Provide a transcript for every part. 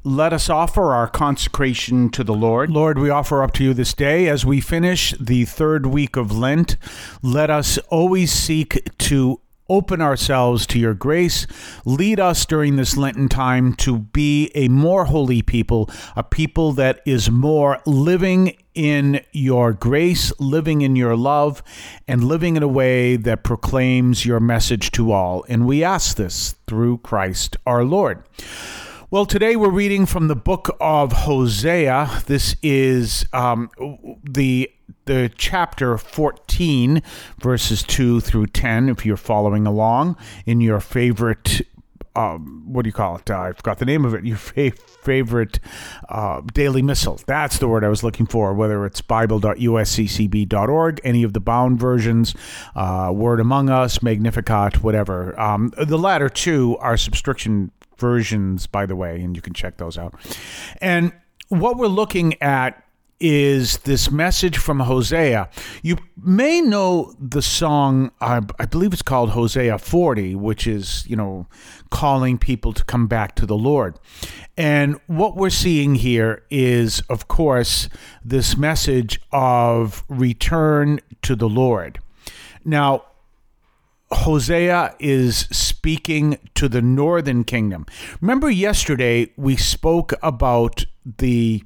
let us offer our consecration to the Lord. Lord, we offer up to you this day as we finish the third week of Lent. Let us always seek to open ourselves to your grace. Lead us during this Lenten time to be a more holy people, a people that is more living in your grace, living in your love, and living in a way that proclaims your message to all. And we ask this through Christ our Lord. Well, today we're reading from the book of Hosea. This is the chapter 14, verses 2 through 10, if you're following along in your favorite, what do you call it? I forgot the name of it. Your favorite daily missal. That's the word I was looking for, whether it's bible.usccb.org, any of the bound versions, Word Among Us, Magnificat, whatever. The latter two are subscription versions, by the way, and you can check those out. And what we're looking at is this message from Hosea. You may know the song, I believe it's called Hosea 40, which is, calling people to come back to the Lord. And what we're seeing here is, of course, this message of return to the Lord. Now, Hosea is speaking to the northern kingdom. Remember yesterday we spoke about the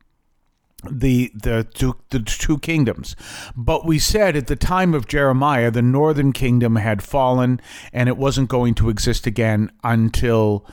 two kingdoms, but we said at the time of Jeremiah the northern kingdom had fallen and it wasn't going to exist again until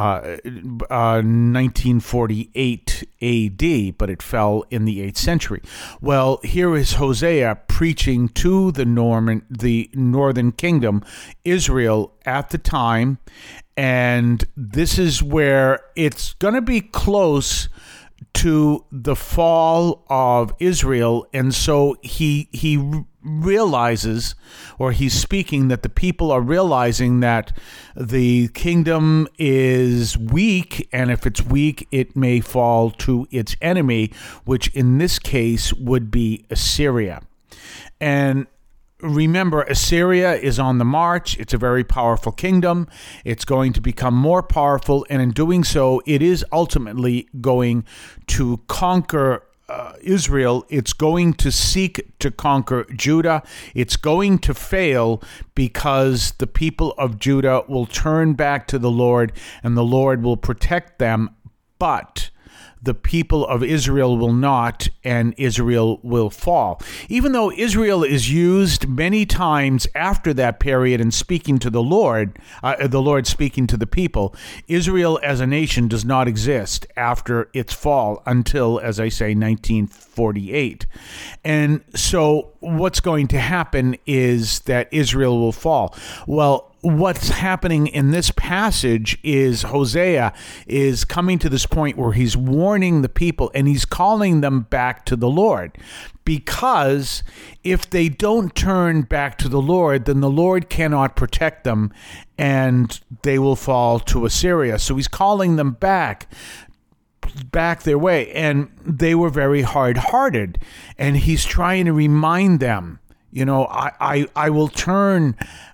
1948 AD, but it fell in the 8th century. Well, here is Hosea preaching to the northern kingdom, Israel at the time, and this is where it's going to be close to the fall of Israel. And so he realizes, or he's speaking, that the people are realizing that the kingdom is weak, and if it's weak, it may fall to its enemy, which in this case would be Assyria. And remember, Assyria is on the march. It's a very powerful kingdom. It's going to become more powerful, and in doing so, it is ultimately going to conquer Israel. It's going to seek to conquer Judah. It's going to fail because the people of Judah will turn back to the Lord, and the Lord will protect them, but the people of Israel will not, and Israel will fall. Even though Israel is used many times after that period in speaking to the Lord speaking to the people, Israel as a nation does not exist after its fall until, as I say, 1948. And so what's going to happen is that Israel will fall. Well, what's happening in this passage is Hosea is coming to this point where he's warning the people and he's calling them back to the Lord, because if they don't turn back to the Lord, then the Lord cannot protect them and they will fall to Assyria. So he's calling them back their way, and they were very hard-hearted, and he's trying to remind them, I will turn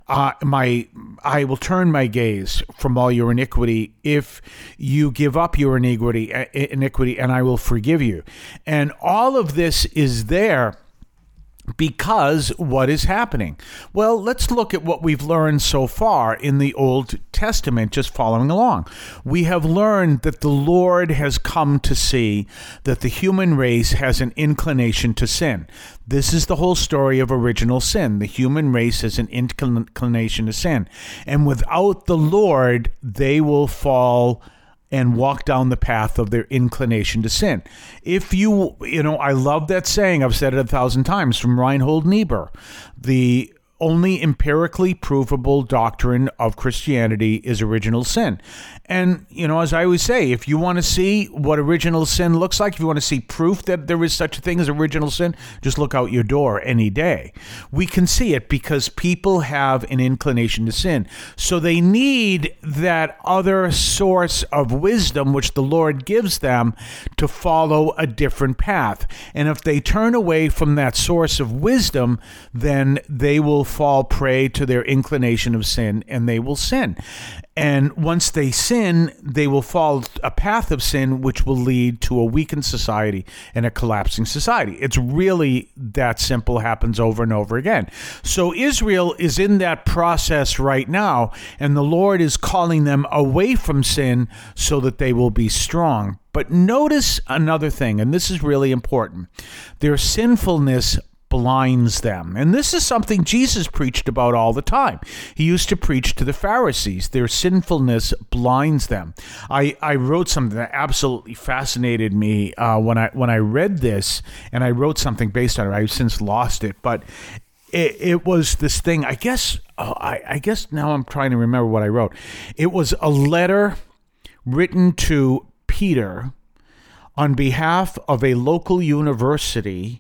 my gaze from all your iniquity if you give up your iniquity, and I will forgive you. And all of this is there because what is happening? Well, let's look at what we've learned so far in the Old Testament, just following along. We have learned that the Lord has come to see that the human race has an inclination to sin. This is the whole story of original sin. The human race has an inclination to sin. And without the Lord, they will fall and walk down the path of their inclination to sin. If I love that saying, I've said it 1,000 times, from Reinhold Niebuhr, the only empirically provable doctrine of Christianity is original sin. And, as I always say, if you want to see what original sin looks like, if you want to see proof that there is such a thing as original sin, just look out your door any day. We can see it because people have an inclination to sin. So they need that other source of wisdom, which the Lord gives them, to follow a different path. And if they turn away from that source of wisdom, then they will will fall prey to their inclination of sin, and they will sin. And once they sin, they will follow a path of sin, which will lead to a weakened society and a collapsing society. It's really that simple, happens over and over again. So Israel is in that process right now, and the Lord is calling them away from sin so that they will be strong. But notice another thing, and this is really important. Their sinfulness blinds them. And this is something Jesus preached about all the time. He used to preach to the Pharisees. Their sinfulness blinds them. I wrote something that absolutely fascinated me when I read this, and I wrote something based on it. I've since lost it, but it was this thing. I guess now I'm trying to remember what I wrote. It was a letter written to Peter on behalf of a local university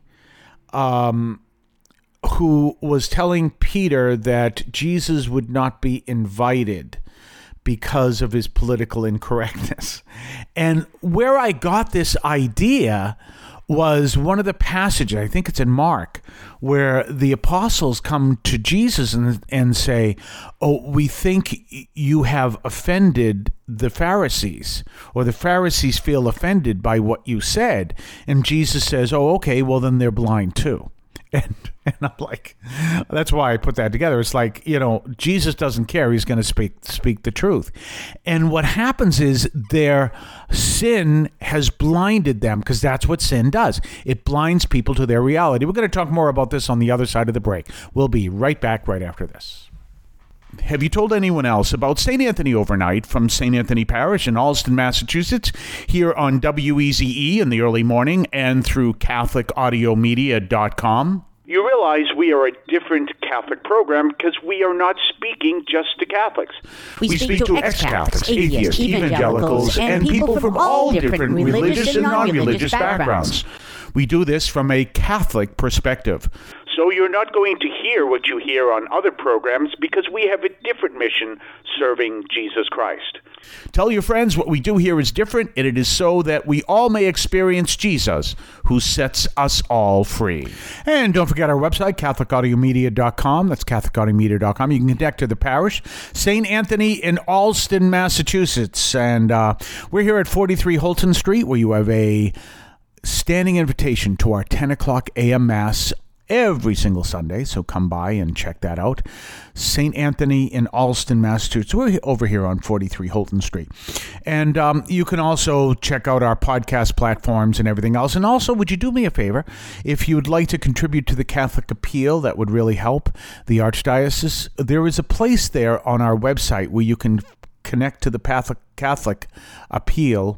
who was telling Peter that Jesus would not be invited because of his political incorrectness. And where I got this idea was one of the passages, I think it's in Mark, where the apostles come to Jesus and say, "Oh, we think you have offended the Pharisees, or the Pharisees feel offended by what you said." And Jesus says, "Oh, okay, well then they're blind too." And I'm like, that's why I put that together. It's like, Jesus doesn't care. He's going to speak the truth. And what happens is their sin has blinded them, because that's what sin does. It blinds people to their reality. We're going to talk more about this on the other side of the break. We'll be right back right after this. Have you told anyone else about St. Anthony Overnight from St. Anthony Parish in Allston, Massachusetts, here on WEZE in the early morning and through CatholicAudiomedia.com? You realize we are a different Catholic program because we are not speaking just to Catholics. We speak to ex-Catholics, atheists, evangelicals, and people from all different religious and non-religious backgrounds. We do this from a Catholic perspective. So you're not going to hear what you hear on other programs because we have a different mission serving Jesus Christ. Tell your friends what we do here is different, and it is so that we all may experience Jesus, who sets us all free. And don't forget our website, CatholicAudiomedia.com. That's CatholicAudiomedia.com. You can connect to the parish, St. Anthony in Allston, Massachusetts. And we're here at 43 Holton Street, where you have a standing invitation to our 10 o'clock a.m. Mass every single Sunday, so come by and check that out. St. Anthony in Allston, Massachusetts. We're over here on 43 Holton Street. And you can also check out our podcast platforms and everything else. And also, would you do me a favor? If you would like to contribute to the Catholic Appeal, that would really help the Archdiocese. There is a place there on our website where you can connect to the Catholic Appeal.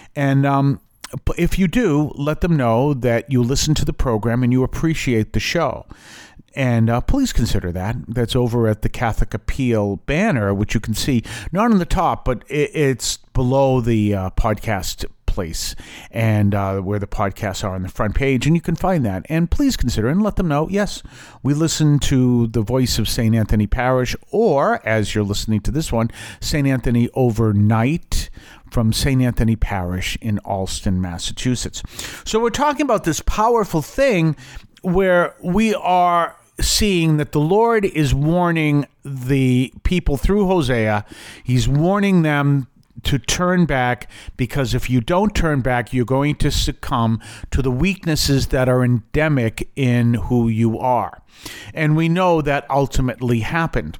And if you do, let them know that you listen to the program and you appreciate the show. And please consider that. That's over at the Catholic Appeal banner, which you can see not on the top, but it's below the podcast place, and where the podcasts are on the front page, and you can find that. And please consider and let them know, yes, we listen to the voice of St. Anthony Parish, or, as you're listening to this one, St. Anthony Overnight from St. Anthony Parish in Allston, Massachusetts. So we're talking about this powerful thing where we are seeing that the Lord is warning the people through Hosea. He's warning them to turn back, because if you don't turn back, you're going to succumb to the weaknesses that are endemic in who you are. And we know that ultimately happened.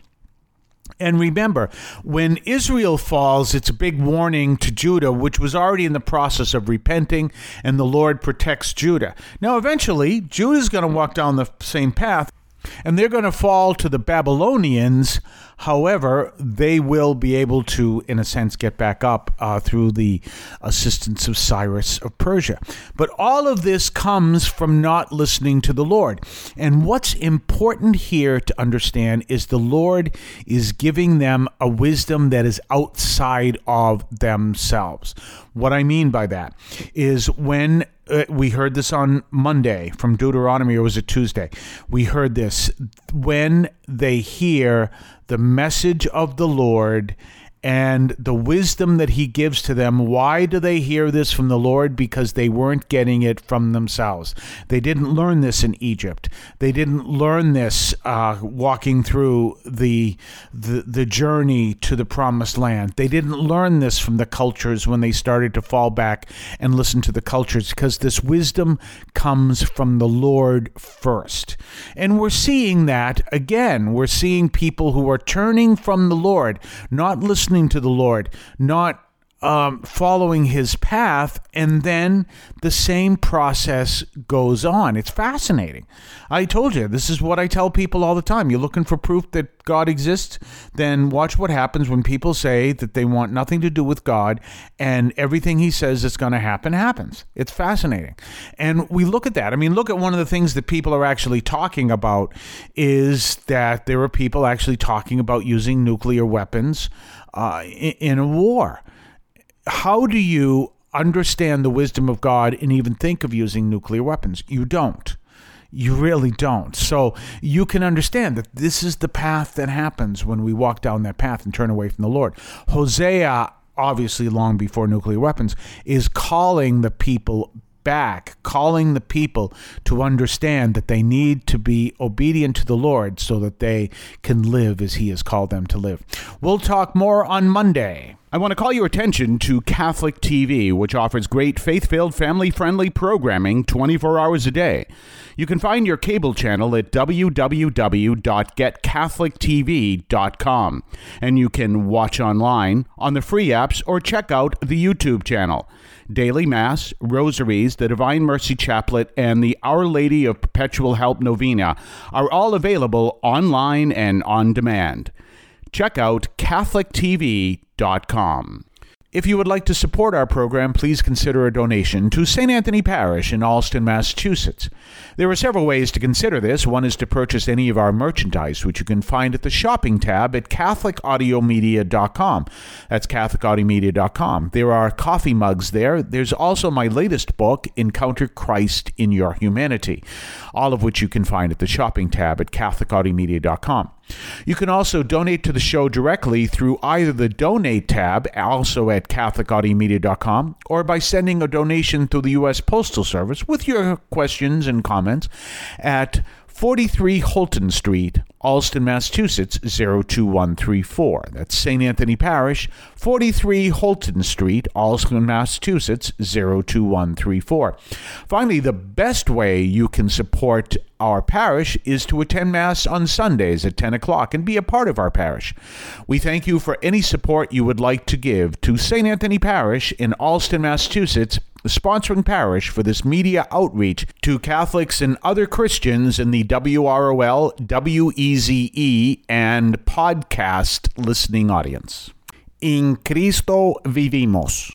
And remember, when Israel falls, it's a big warning to Judah, which was already in the process of repenting, and the Lord protects Judah. Now, eventually, Judah's going to walk down the same path, and they're going to fall to the Babylonians. However, they will be able to, in a sense, get back up through the assistance of Cyrus of Persia. But all of this comes from not listening to the Lord. And what's important here to understand is the Lord is giving them a wisdom that is outside of themselves. What I mean by that is when we heard this on Monday from Deuteronomy, or was it Tuesday? We heard this. When they hear the message of the Lord and the wisdom that he gives to them. Why do they hear this from the Lord? Because they weren't getting it from themselves. They didn't learn this in Egypt. They didn't learn this walking through the journey to the promised land. They didn't learn this from the cultures when they started to fall back and listen to the cultures, because this wisdom comes from the Lord first. And we're seeing that again. We're seeing people who are turning from the Lord, not listening to the Lord, not following his path, and then the same process goes on. It's fascinating. I told you, this is what I tell people all the time. You're looking for proof that God exists? Then watch what happens when people say that they want nothing to do with God, and everything he says is going to happen happens. It's fascinating. And we look at that. I mean, look at one of the things that people are actually talking about is that there are people actually talking about using nuclear weapons in a war. How do you understand the wisdom of God and even think of using nuclear weapons? You don't. You really don't. So you can understand that this is the path that happens when we walk down that path and turn away from the Lord. Hosea, obviously long before nuclear weapons, is calling the people back, calling the people to understand that they need to be obedient to the Lord so that they can live as he has called them to live. We'll talk more on Monday. I want to call your attention to Catholic TV, which offers great faith-filled, family-friendly programming 24 hours a day. You can find your cable channel at www.getcatholictv.com, and you can watch online on the free apps or check out the YouTube channel. Daily Mass, Rosaries, the Divine Mercy Chaplet, and the Our Lady of Perpetual Help Novena are all available online and on demand. Check out CatholicTV.com. If you would like to support our program, please consider a donation to St. Anthony Parish in Allston, Massachusetts. There are several ways to consider this. One is to purchase any of our merchandise, which you can find at the shopping tab at CatholicAudiomedia.com. That's CatholicAudiomedia.com. There are coffee mugs there. There's also my latest book, Encounter Christ in Your Humanity, all of which you can find at the shopping tab at CatholicAudiomedia.com. You can also donate to the show directly through either the Donate tab, also at CatholicAudiomedia.com, or by sending a donation through the U.S. Postal Service with your questions and comments at 43 Holton Street, Allston, Massachusetts, 02134. That's St. Anthony Parish, 43 Holton Street, Allston, Massachusetts, 02134. Finally, the best way you can support our parish is to attend Mass on Sundays at 10 o'clock and be a part of our parish. We thank you for any support you would like to give to St. Anthony Parish in Allston, Massachusetts, the sponsoring parish for this media outreach to Catholics and other Christians in the WROL, WEZE, and podcast listening audience. In Cristo vivimos.